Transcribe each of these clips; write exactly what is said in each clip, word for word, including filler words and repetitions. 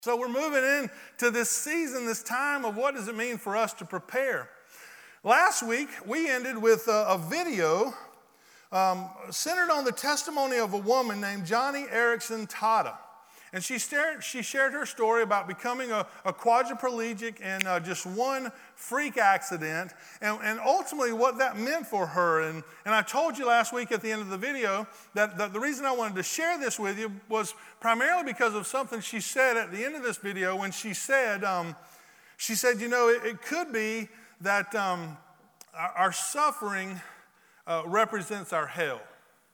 So we're moving into this season, this time of what does it mean for us to prepare. Last week, we ended with a, a video um, centered on the testimony of a woman named Joni Eareckson Tada. And she shared, she shared her story about becoming a, a quadriplegic in uh, just one freak accident and, and ultimately what that meant for her. And, and I told you last week at the end of the video that, that the reason I wanted to share this with you was primarily because of something she said at the end of this video when she said, um, she said, you know, it, it could be that um, our, our suffering uh, represents our hell.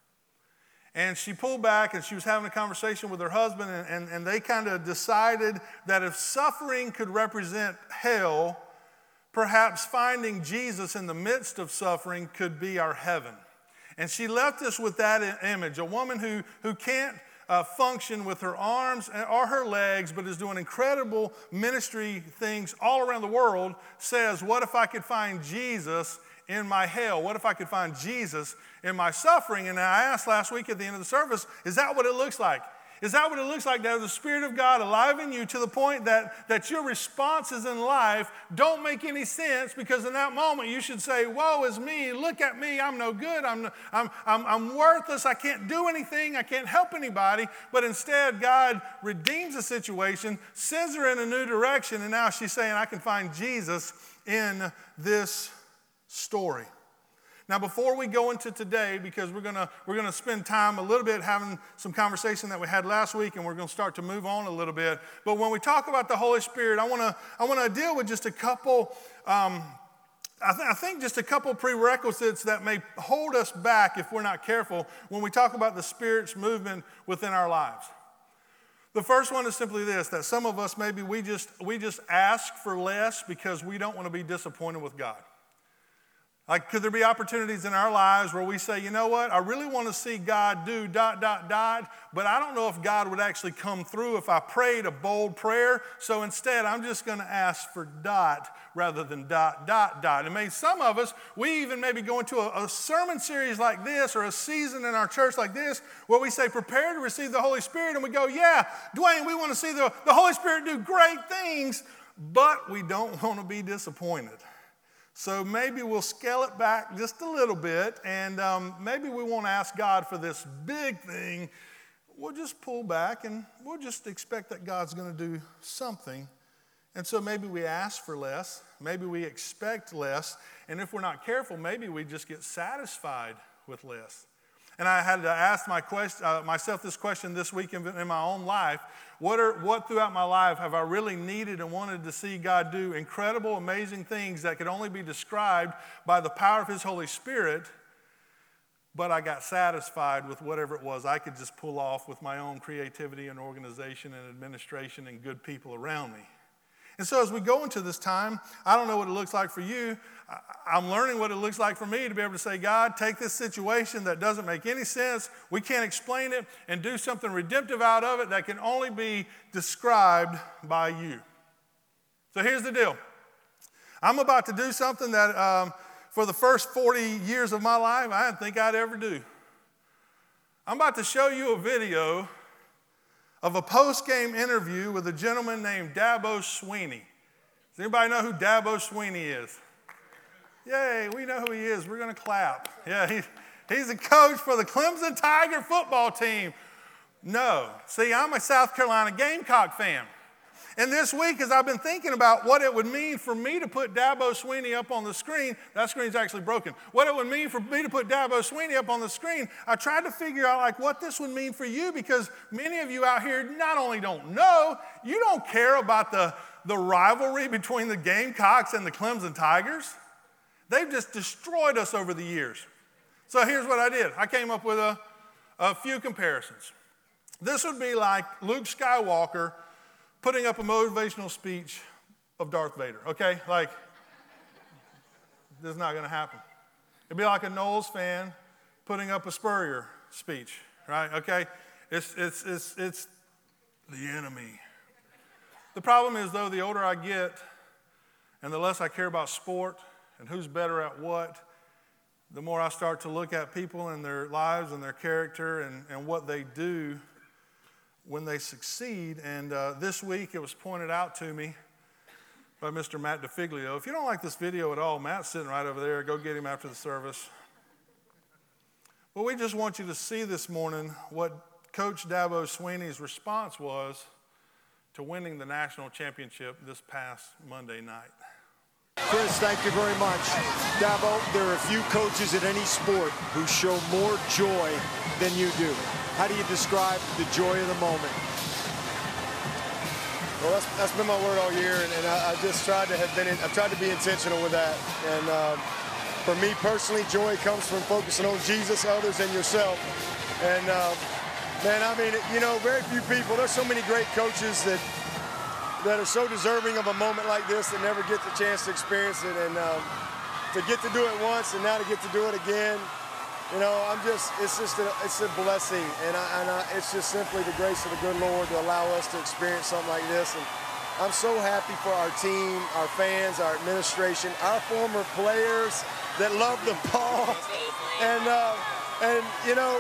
And she pulled back and she was having a conversation with her husband and, and, and they kind of decided that if suffering could represent hell, perhaps finding Jesus in the midst of suffering could be our heaven. And she left us with that image, a woman who, who can't uh, function with her arms or her legs, but is doing incredible ministry things all around the world, says, what if I could find Jesus in my hell? What if I could find Jesus in my suffering? And I asked last week at the end of the service, is that what it looks like? Is that what it looks like to have the Spirit of God alive in you to the point that, that your responses in life don't make any sense, because in that moment you should say, woe is me, look at me, I'm no good, I'm, I'm, I'm, I'm worthless, I can't do anything, I can't help anybody. But instead God redeems the situation, sends her in a new direction, and now she's saying, I can find Jesus in this story. Now, before we go into today, because we're gonna we're gonna spend time a little bit having some conversation that we had last week, and we're gonna start to move on a little bit. But when we talk about the Holy Spirit, I wanna I wanna deal with just a couple. Um, I, th- I think just a couple prerequisites that may hold us back if we're not careful when we talk about the Spirit's movement within our lives. The first one is simply this: that some of us maybe we just we just ask for less because we don't want to be disappointed with God. Like, could there be opportunities in our lives where we say, you know what, I really want to see God do dot, dot, dot, but I don't know if God would actually come through if I prayed a bold prayer, so instead I'm just going to ask for dot rather than dot, dot, dot. And maybe some of us, we even maybe go into a, a sermon series like this or a season in our church like this where we say, prepare to receive the Holy Spirit, and we go, yeah, Dwayne, we want to see the, the Holy Spirit do great things, but we don't want to be disappointed. So maybe we'll scale it back just a little bit, and um, maybe we won't ask God for this big thing. We'll just pull back, and we'll just expect that God's going to do something. And so maybe we ask for less, maybe we expect less, and if we're not careful, maybe we just get satisfied with less. And I had to ask my quest, uh, myself this question this week in, in my own life. What are what throughout my life have I really needed and wanted to see God do incredible, amazing things that could only be described by the power of His Holy Spirit, but I got satisfied with whatever it was I could just pull off with my own creativity and organization and administration and good people around me. And so as we go into this time, I don't know what it looks like for you. I'm learning what it looks like for me to be able to say, God, take this situation that doesn't make any sense, we can't explain it, and do something redemptive out of it that can only be described by you. So here's the deal. I'm about to do something that um, for the first forty years of my life, I didn't think I'd ever do. I'm about to show you a video of a post-game interview with a gentleman named Dabo Swinney. Does anybody know who Dabo Swinney is? Yay, we know who he is. We're going to clap. Yeah, he, he's a coach for the Clemson Tiger football team. No. See, I'm a South Carolina Gamecock fan. And this week, as I've been thinking about what it would mean for me to put Dabo Swinney up on the screen, that screen's actually broken. What it would mean for me to put Dabo Swinney up on the screen, I tried to figure out like what this would mean for you, because many of you out here not only don't know, you don't care about the, the rivalry between the Gamecocks and the Clemson Tigers. They've just destroyed us over the years. So here's what I did. I came up with a, a few comparisons. This would be like Luke Skywalker putting up a motivational speech of Darth Vader, okay? Like, this is not going to happen. It'd be like a Knowles fan putting up a Spurrier speech, right? Okay? It's, it's, it's, it's the enemy. The problem is, though, the older I get and the less I care about sport and who's better at what, the more I start to look at people and their lives and their character and, and what they do, when they succeed. And uh, this week it was pointed out to me by Mister Matt DeFiglio. If you don't like this video at all, Matt's sitting right over there. Go get him after the service. But we just want you to see this morning what Coach Dabo Swinney's response was to winning the national championship this past Monday night. Chris, thank you very much. Dabo, there are a few coaches in any sport who show more joy than you do. How do you describe the joy of the moment? Well, that's, that's been my word all year, and, and I, I just tried to have been, in, I've tried to be intentional with that. And uh, for me personally, joy comes from focusing on Jesus, others, and yourself. And uh, man, I mean, you know, very few people, there's so many great coaches that that are so deserving of a moment like this that never get the chance to experience it. And um, to get to do it once and now to get to do it again, you know, I'm just, it's just, a, it's a blessing. And, I, and I, it's just simply the grace of the good Lord to allow us to experience something like this. And I'm so happy for our team, our fans, our administration, our former players that love the ball. And, uh, and you know,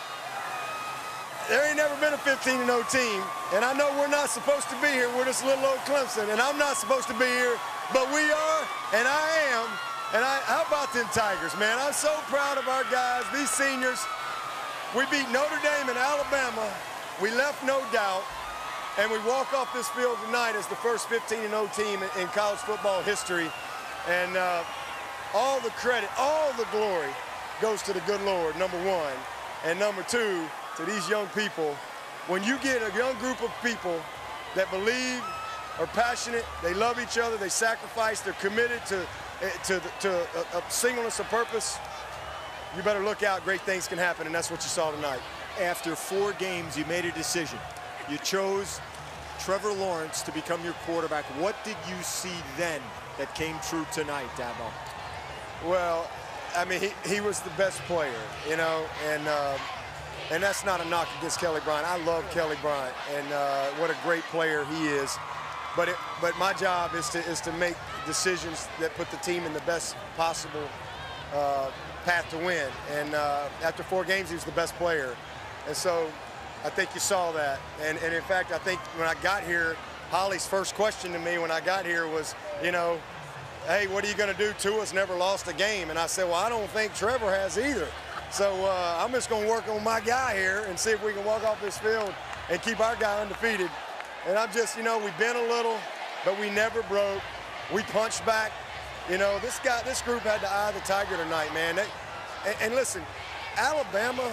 there ain't never been a fifteen and oh team, and I know we're not supposed to be here. We're just little old Clemson, and I'm not supposed to be here, but we are, and I am. And I, how about them Tigers, man? I'm so proud of our guys, these seniors. We beat Notre Dame and Alabama. We left no doubt, and we walk off this field tonight as the first fifteen and oh team in, in college football history. And uh, all the credit, all the glory goes to the good Lord, number one. And number two, to these young people. When you get a young group of people that believe, are passionate, they love each other, they sacrifice, they're committed to, to, to a, a singleness of purpose, you better look out, great things can happen, and that's what you saw tonight. After four games, you made a decision. You chose Trevor Lawrence to become your quarterback. What did you see then that came true tonight, Dabo? Well, I mean, he, he was the best player, you know, and uh, And that's not a knock against Kelly Bryant. I love Kelly Bryant, and uh, what a great player he is. But it, but my job is to is to make decisions that put the team in the best possible uh, path to win. And uh, after four games, he was the best player. And so I think you saw that. And, and in fact, I think when I got here, Holly's first question to me when I got here was, you know, hey, what are you going to do? Tua's never lost a game. And I said, well, I don't think Trevor has either. So uh, I'm just going to work on my guy here and see if we can walk off this field and keep our guy undefeated. And I'm just, you know, we bent a little, but we never broke. We punched back. You know, this guy, this group had the eye of the tiger tonight, man. They, and, and listen, Alabama,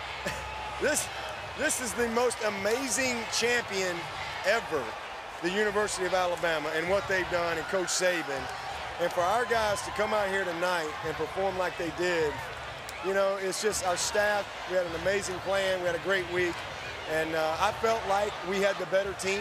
this, this is the most amazing champion ever, the University of Alabama, and what they've done, and Coach Saban. And for our guys to come out here tonight and perform like they did, you know, it's just our staff. We had an amazing plan. We had a great week. And uh, I felt like we had the better team.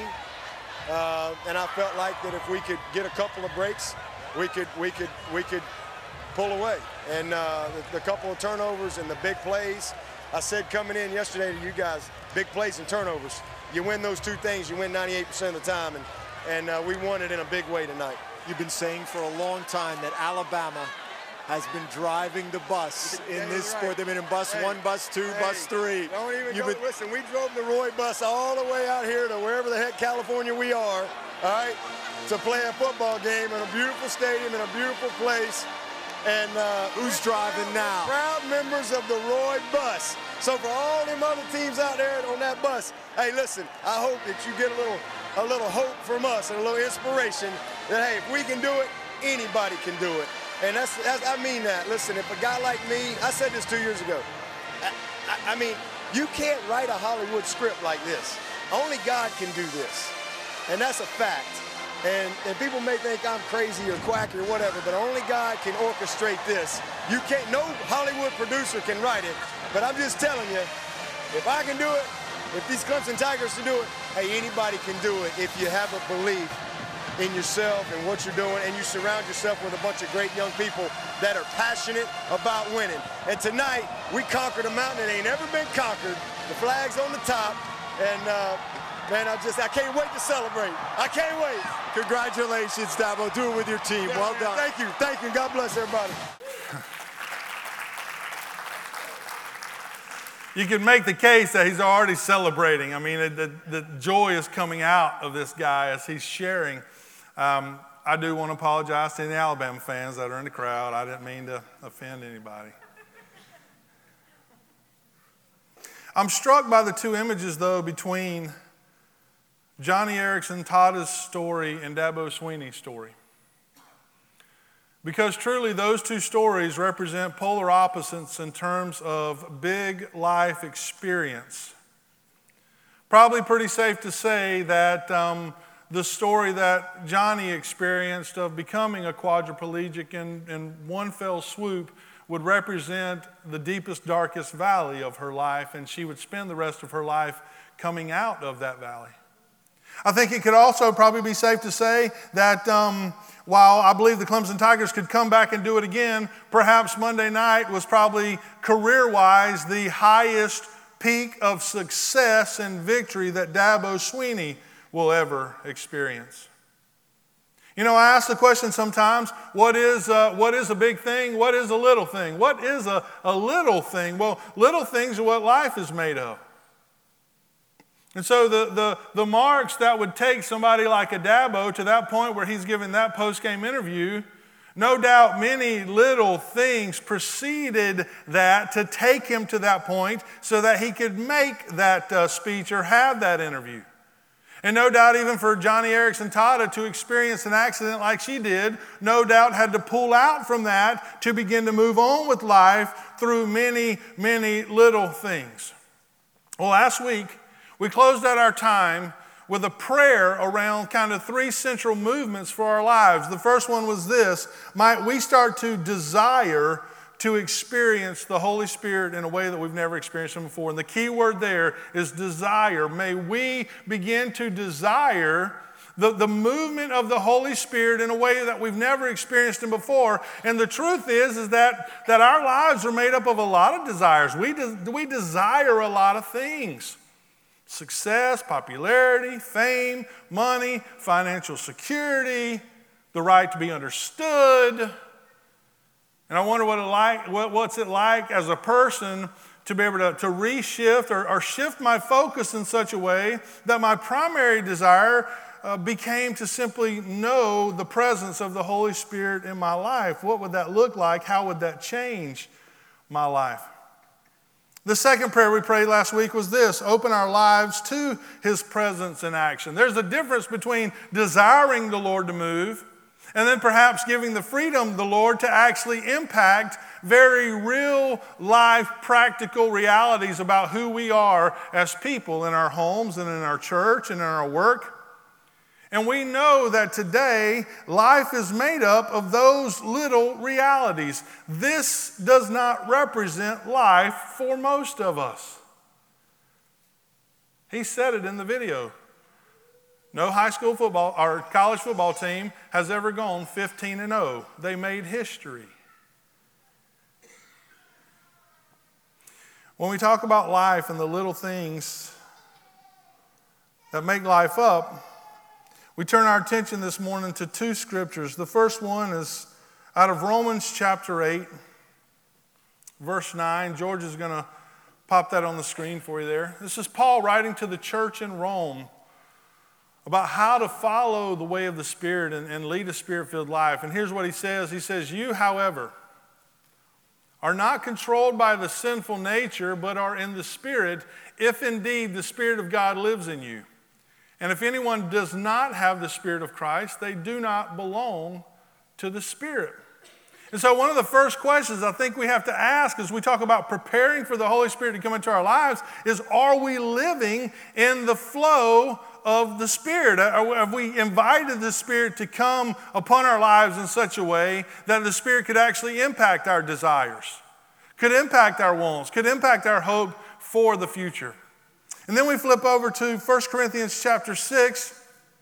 Uh, and I felt like that if we could get a couple of breaks, we could we could, we could pull away. And uh, the, the couple of turnovers and the big plays, I said coming in yesterday to you guys, big plays and turnovers. You win those two things, you win ninety-eight percent of the time. And, and uh, we won it in a big way tonight. You've been saying for a long time that Alabama has been driving the bus in yeah, this right. sport. They've been in bus hey, one, bus two, hey, bus three. Don't even You've go, been... listen, we drove the Roy bus all the way out here to wherever the heck California we are, all right, to play a football game in a beautiful stadium in a beautiful place. And uh, who's driving now? Proud members of the Roy bus. So for all them other teams out there on that bus, hey, listen, I hope that you get a little, a little hope from us and a little inspiration that, hey, if we can do it, anybody can do it. And that's, that's, I mean that. Listen, if a guy like me, I said this two years ago. I, I, I mean, you can't write a Hollywood script like this. Only God can do this. And that's a fact. And, and people may think I'm crazy or quacky or whatever, but only God can orchestrate this. You can't, no Hollywood producer can write it. But I'm just telling you, if I can do it, if these Clemson Tigers can do it, hey, anybody can do it if you have a belief in yourself and what you're doing, and you surround yourself with a bunch of great young people that are passionate about winning. And tonight, we conquered a mountain that ain't ever been conquered. The flag's on the top, and uh, man, I just, I can't wait to celebrate. I can't wait. Congratulations, Dabo. Do it with your team. Yeah, well man, done. Thank you. Thank you. God bless everybody. you can make the case that he's already celebrating. I mean, the, the joy is coming out of this guy as he's sharing. Um, I do want to apologize to any Alabama fans that are in the crowd. I didn't mean to offend anybody. I'm struck by the two images, though, between Johnny Erickson Tada's story and Dabo Swinney's story. Because truly those two stories represent polar opposites in terms of big life experience. Probably pretty safe to say that um, the story that Johnny experienced of becoming a quadriplegic in, in one fell swoop would represent the deepest, darkest valley of her life, and she would spend the rest of her life coming out of that valley. I think it could also probably be safe to say that um, while I believe the Clemson Tigers could come back and do it again, perhaps Monday night was probably career-wise the highest peak of success and victory that Dabo Swinney will ever experience. You know, I ask the question sometimes, what is, uh, what is a big thing? What is a little thing? What is a, a little thing? Well, little things are what life is made of. And so the, the, the marks that would take somebody like a Dabo to that point where he's giving that post-game interview, no doubt many little things preceded that to take him to that point so that he could make that uh, speech or have that interview. And no doubt even for Johnny Erickson Tada to experience an accident like she did, no doubt had to pull out from that to begin to move on with life through many, many little things. Well, last week, we closed out our time with a prayer around kind of three central movements for our lives. The first one was this: might we start to desire to experience the Holy Spirit in a way that we've never experienced Him before. And the key word there is desire. May we begin to desire the, the movement of the Holy Spirit in a way that we've never experienced Him before. And the truth is, is that, that our lives are made up of a lot of desires. We, de- we desire a lot of things. Success, popularity, fame, money, financial security, the right to be understood. And I wonder what it like, what, what's it like as a person to be able to, to reshift or, or shift my focus in such a way that my primary desire uh, became to simply know the presence of the Holy Spirit in my life. What would that look like? How would that change my life? The second prayer we prayed last week was this: open our lives to His presence in action. There's a difference between desiring the Lord to move and then perhaps giving the freedom of the Lord to actually impact very real life, practical realities about who we are as people in our homes and in our church and in our work. And we know that today life is made up of those little realities. This does not represent life for most of us. He said it in the video. No high school football or college football team has ever gone fifteen and oh. They made history. When we talk about life and the little things that make life up, we turn our attention this morning to two scriptures. The first one is out of Romans chapter eight, verse nine. George is going to pop that on the screen for you there. This is Paul writing to the church in Rome about how to follow the way of the Spirit and, and lead a Spirit-filled life. And here's what he says. He says, "You, however, are not controlled by the sinful nature, but are in the Spirit, if indeed the Spirit of God lives in you. And if anyone does not have the Spirit of Christ, they do not belong to the Spirit." And so one of the first questions I think we have to ask as we talk about preparing for the Holy Spirit to come into our lives is, are we living in the flow of the Spirit? Have we invited the Spirit to come upon our lives in such a way that the Spirit could actually impact our desires, could impact our wants, could impact our hope for the future? And then we flip over to First Corinthians chapter six,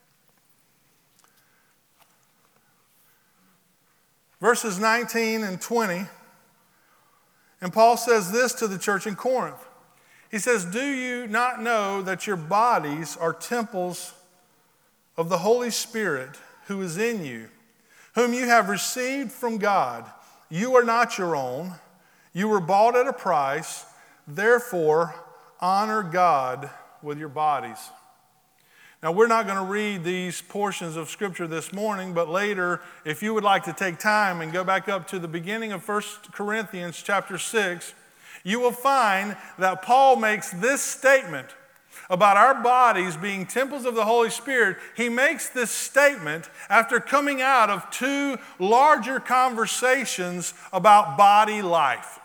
verses nineteen and twenty. And Paul says this to the church in Corinth. He says, "Do you not know that your bodies are temples of the Holy Spirit who is in you, whom you have received from God? You are not your own. You were bought at a price. Therefore, honor God with your bodies. Now, we're not going to read these portions of Scripture this morning, but later, if you would like to take time and go back up to the beginning of First Corinthians chapter six, you will find that Paul makes this statement about our bodies being temples of the Holy Spirit. He makes this statement after coming out of two larger conversations about body life.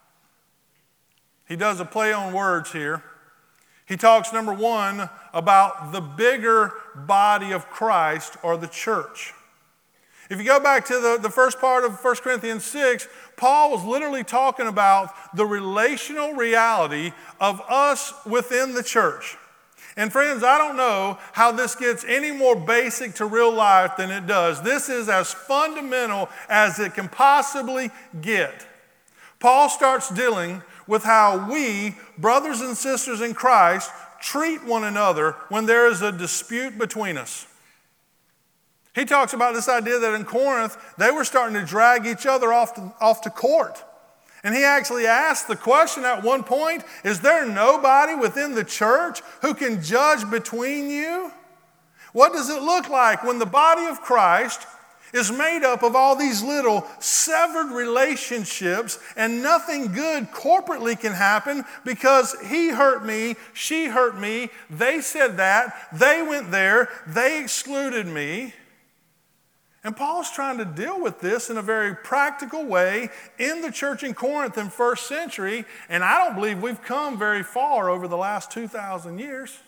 He does a play on words here. He talks, number one, about the bigger body of Christ or the church. If you go back to the, the first part of First Corinthians six, Paul was literally talking about the relational reality of us within the church. And friends, I don't know how this gets any more basic to real life than it does. This is as fundamental as it can possibly get. Paul starts dealing with how we, brothers and sisters in Christ, treat one another when there is a dispute between us. He talks about this idea that in Corinth, they were starting to drag each other off to, off to court. And he actually asked the question at one point, is there nobody within the church who can judge between you? What does it look like when the body of Christ is made up of all these little severed relationships and nothing good corporately can happen because he hurt me, she hurt me, they said that, they went there, they excluded me. And Paul's trying to deal with this in a very practical way in the church in Corinth in first century, and I don't believe we've come very far over the last two thousand years.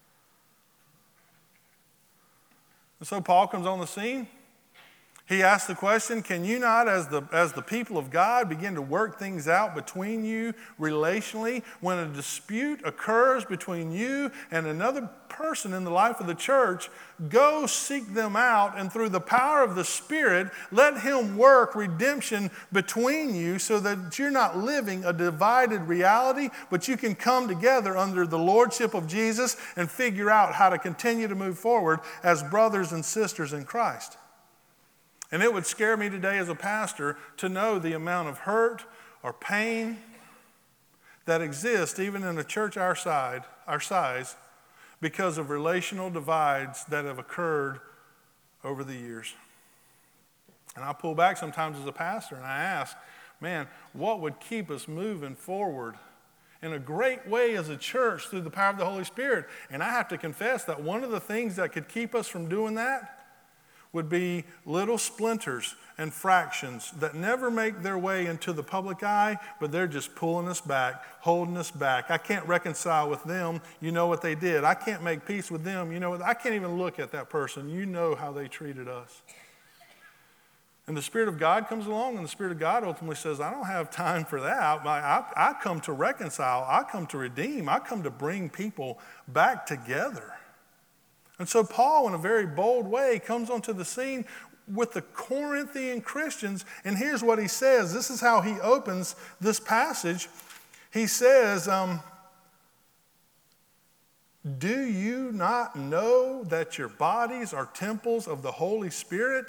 And so Paul comes on the scene. He asks the question, can you not, as the, as the people of God, begin to work things out between you relationally when a dispute occurs between you and another person in the life of the church? Go seek them out, and through the power of the Spirit, let Him work redemption between you so that you're not living a divided reality, but you can come together under the lordship of Jesus and figure out how to continue to move forward as brothers and sisters in Christ. And it would scare me today as a pastor to know the amount of hurt or pain that exists even in a church our side, our size, because of relational divides that have occurred over the years. And I pull back sometimes as a pastor and I ask, man, what would keep us moving forward in a great way as a church through the power of the Holy Spirit? And I have to confess that one of the things that could keep us from doing that would be little splinters and fractions that never make their way into the public eye, but they're just pulling us back, holding us back. I can't reconcile with them. You know what they did. I can't make peace with them. You know what? I can't even look at that person. You know how they treated us. And the Spirit of God comes along, and the Spirit of God ultimately says, I don't have time for that. I, I, I come to reconcile. I come to redeem. I come to bring people back together. And so Paul, in a very bold way, comes onto the scene with the Corinthian Christians, and here's what he says. This is how he opens this passage. He says, um, do you not know that your bodies are temples of the Holy Spirit?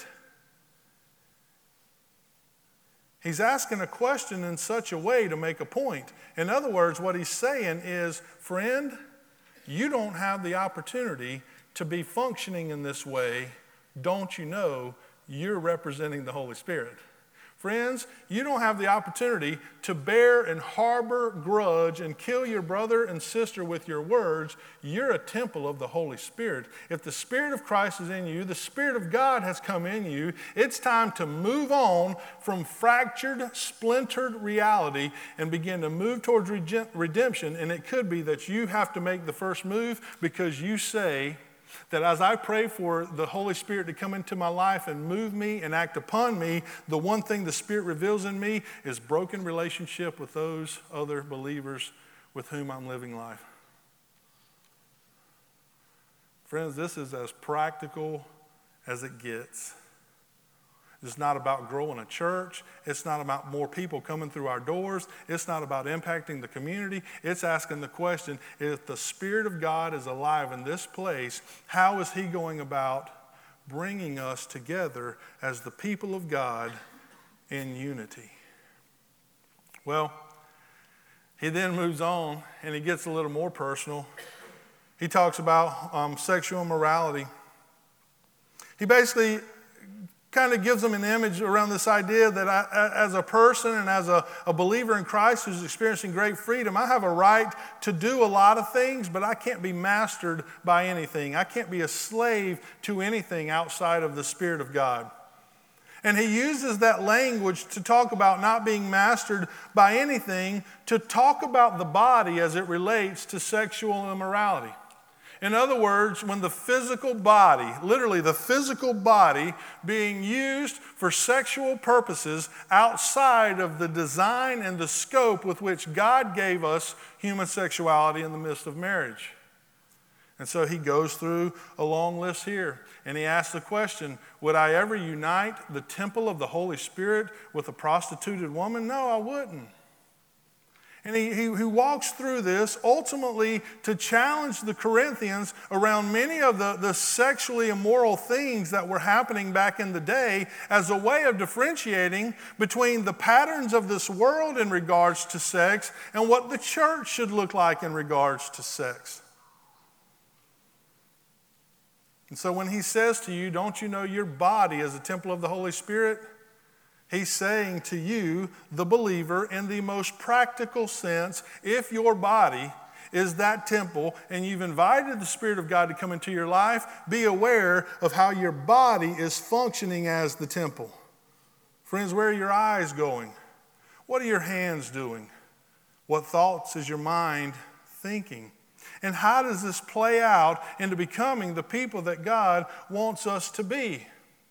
He's asking a question in such a way to make a point. In other words, what he's saying is, friend, you don't have the opportunity to be functioning in this way. Don't you know you're representing the Holy Spirit? Friends, you don't have the opportunity to bear and harbor grudge and kill your brother and sister with your words. You're a temple of the Holy Spirit. If the Spirit of Christ is in you, the Spirit of God has come in you, it's time to move on from fractured, splintered reality and begin to move towards redemption. And it could be that you have to make the first move because you say, that as I pray for the Holy Spirit to come into my life and move me and act upon me, the one thing the Spirit reveals in me is broken relationship with those other believers with whom I'm living life. Friends, this is as practical as it gets. It's not about growing a church. It's not about more people coming through our doors. It's not about impacting the community. It's asking the question, if the Spirit of God is alive in this place, how is He going about bringing us together as the people of God in unity? Well, he then moves on and he gets a little more personal. He talks about um, sexual immorality. He basically kind of gives them an image around this idea that I, as a person and as a, a believer in Christ who's experiencing great freedom, I have a right to do a lot of things, but I can't be mastered by anything. I can't be a slave to anything outside of the Spirit of God. And he uses that language to talk about not being mastered by anything, to talk about the body as it relates to sexual immorality. In other words, when the physical body, literally the physical body being used for sexual purposes outside of the design and the scope with which God gave us human sexuality in the midst of marriage. And so he goes through a long list here, and he asks the question, would I ever unite the temple of the Holy Spirit with a prostituted woman? No, I wouldn't. And he, he, he walks through this ultimately to challenge the Corinthians around many of the, the sexually immoral things that were happening back in the day as a way of differentiating between the patterns of this world in regards to sex and what the church should look like in regards to sex. And so when he says to you, don't you know your body is a temple of the Holy Spirit? He's saying to you, the believer, in the most practical sense, if your body is that temple and you've invited the Spirit of God to come into your life, be aware of how your body is functioning as the temple. Friends, where are your eyes going? What are your hands doing? What thoughts is your mind thinking? And how does this play out into becoming the people that God wants us to be?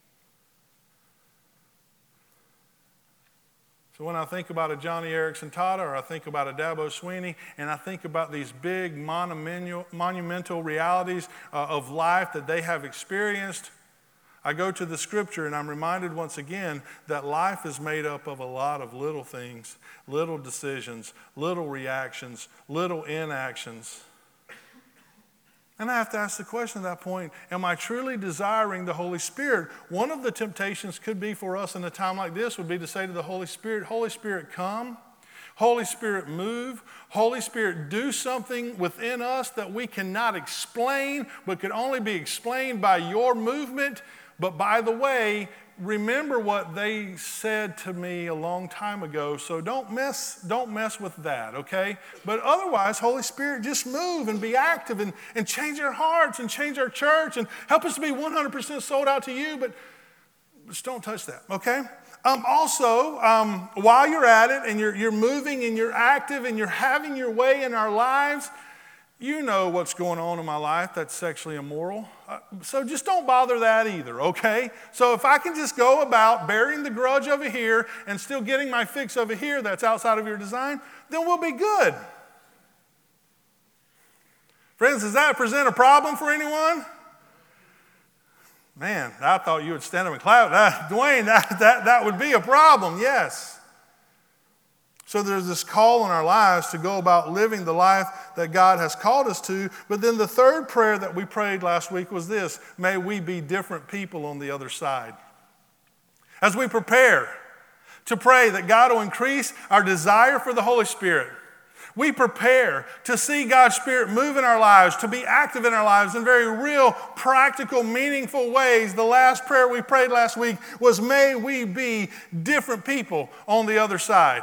So when I think about a Johnny Erickson Tata, or I think about a Dabo Sweeney, and I think about these big monumental, monumental realities uh, of life that they have experienced, I go to the scripture and I'm reminded once again that life is made up of a lot of little things, little decisions, little reactions, little inactions. And I have to ask the question at that point, am I truly desiring the Holy Spirit? One of the temptations could be for us in a time like this would be to say to the Holy Spirit, Holy Spirit, come. Holy Spirit, move. Holy Spirit, do something within us that we cannot explain, but could only be explained by your movement. But by the way, remember what they said to me a long time ago, so don't mess, don't mess with that, okay? But otherwise, Holy Spirit, just move and be active and, and change our hearts and change our church and help us to be one hundred percent sold out to you, but just don't touch that, okay? Um, also, um, while you're at it and you're, you're moving and you're active and you're having your way in our lives, you know what's going on in my life that's sexually immoral. Uh, so just don't bother that either, okay? So if I can just go about burying the grudge over here and still getting my fix over here that's outside of your design, then we'll be good. Friends, does that present a problem for anyone? Man, I thought you would stand up and clap. That, Dwayne, that, that, that would be a problem, yes. So there's this call in our lives to go about living the life that God has called us to. But then the third prayer that we prayed last week was this: may we be different people on the other side. As we prepare to pray that God will increase our desire for the Holy Spirit, we prepare to see God's Spirit move in our lives, to be active in our lives in very real, practical, meaningful ways. The last prayer we prayed last week was, may we be different people on the other side.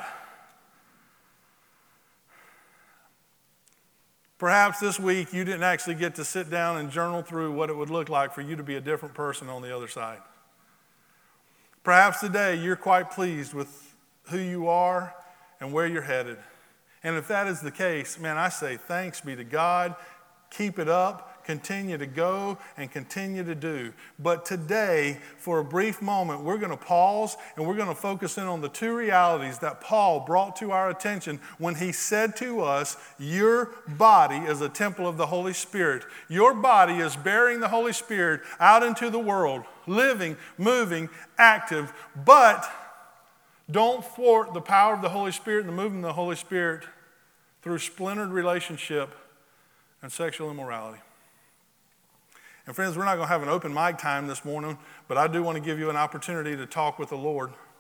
Perhaps this week you didn't actually get to sit down and journal through what it would look like for you to be a different person on the other side. Perhaps today you're quite pleased with who you are and where you're headed. And if that is the case, man, I say thanks be to God. Keep it up. Continue to go and continue to do. But today, for a brief moment, we're going to pause and we're going to focus in on the two realities that Paul brought to our attention when he said to us, your body is a temple of the Holy Spirit. Your body is bearing the Holy Spirit out into the world, living, moving, active, but don't thwart the power of the Holy Spirit and the movement of the Holy Spirit through splintered relationship and sexual immorality. And friends, we're not going to have an open mic time this morning, but I do want to give you an opportunity to talk with the Lord.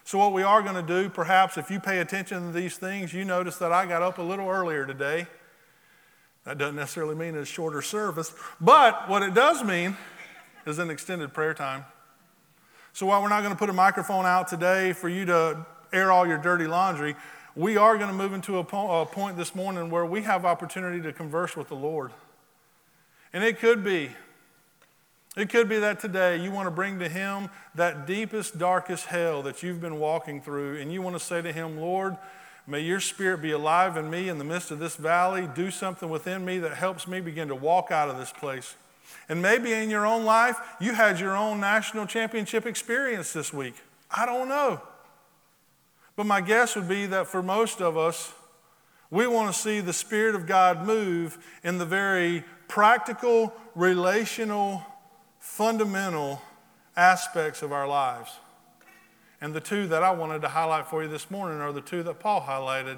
So what we are going to do, perhaps if you pay attention to these things, you notice that I got up a little earlier today. That doesn't necessarily mean it's a shorter service, but what it does mean is an extended prayer time. So while we're not going to put a microphone out today for you to air all your dirty laundry, we are going to move into a, po- a point this morning where we have opportunity to converse with the Lord. And it could be, it could be that today you want to bring to Him that deepest, darkest hell that you've been walking through, and you want to say to Him, Lord, may your Spirit be alive in me in the midst of this valley. Do something within me that helps me begin to walk out of this place. And maybe in your own life, you had your own national championship experience this week. I don't know. But my guess would be that for most of us, we want to see the Spirit of God move in the very practical, relational, fundamental aspects of our lives. And the two that I wanted to highlight for you this morning are the two that Paul highlighted.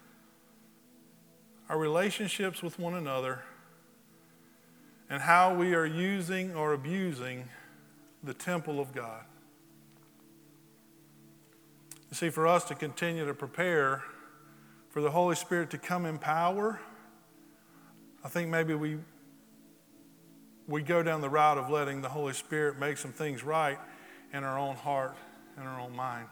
Our relationships with one another and how we are using or abusing the temple of God. You see, for us to continue to prepare for the Holy Spirit to come in power, I think maybe we we go down the route of letting the Holy Spirit make some things right in our own heart and our own mind.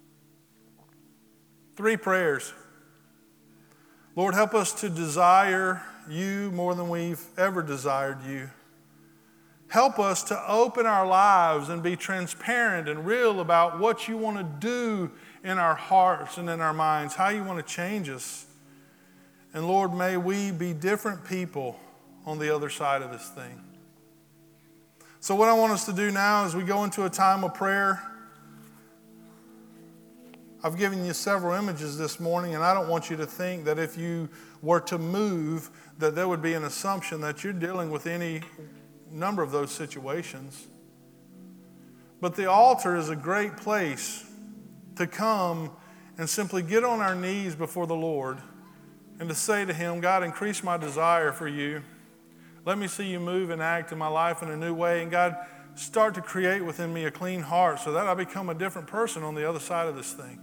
Three prayers. Lord, help us to desire you more than we've ever desired you. Help us to open our lives and be transparent and real about what you want to do in our hearts and in our minds, how you want to change us. And Lord, may we be different people on the other side of this thing. So what I want us to do now as we go into a time of prayer, I've given you several images this morning, and I don't want you to think that if you were to move, that there would be an assumption that you're dealing with any number of those situations. But the altar is a great place to come and simply get on our knees before the Lord and to say to Him, God, increase my desire for you. Let me see you move and act in my life in a new way. And God, start to create within me a clean heart so that I become a different person on the other side of this thing.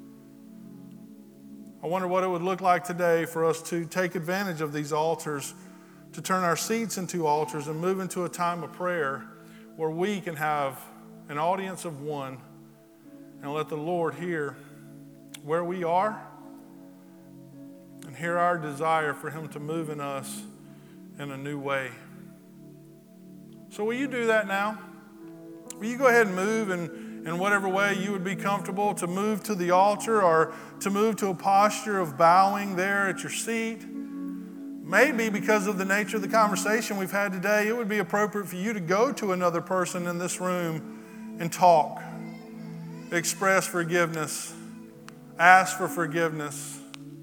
I wonder what it would look like today for us to take advantage of these altars, to turn our seats into altars and move into a time of prayer where we can have an audience of one and let the Lord hear where we are and hear our desire for Him to move in us in a new way. So will you do that now? Will you go ahead and move in, in whatever way you would be comfortable, to move to the altar or to move to a posture of bowing there at your seat? Maybe because of the nature of the conversation we've had today, it would be appropriate for you to go to another person in this room and talk, express forgiveness, ask for forgiveness.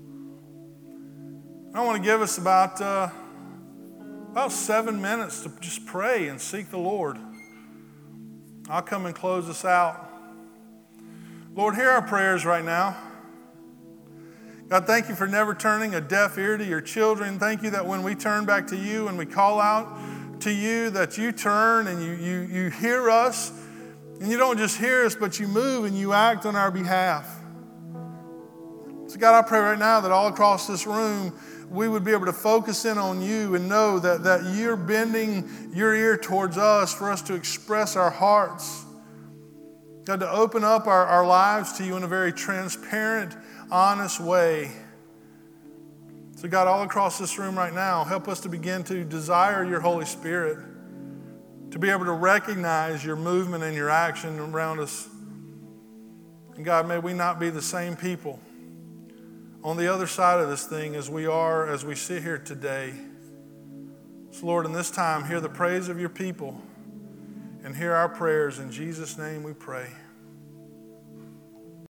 I want to give us about uh, about seven minutes to just pray and seek the Lord. I'll come and close us out. Lord, hear our prayers right now. God, thank you for never turning a deaf ear to your children. Thank you that when we turn back to you and we call out to you, that you turn and you, you, you hear us. And you don't just hear us, but you move and you act on our behalf. So God, I pray right now that all across this room, we would be able to focus in on you and know that, that you're bending your ear towards us for us to express our hearts. God, to open up our, our lives to you in a very transparent, honest way. So God, all across this room right now, help us to begin to desire your Holy Spirit, to be able to recognize your movement and your action around us. And God, may we not be the same people on the other side of this thing as we are as we sit here today. So Lord, in this time, hear the praise of your people and hear our prayers. In Jesus' name we pray.